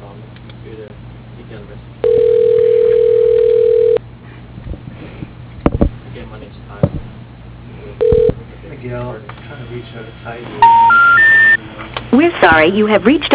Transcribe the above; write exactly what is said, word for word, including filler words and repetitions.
on the computer. You can listen. Again, my name's Tyler. Miguel, trying to reach out to Ty. We're sorry, you have reached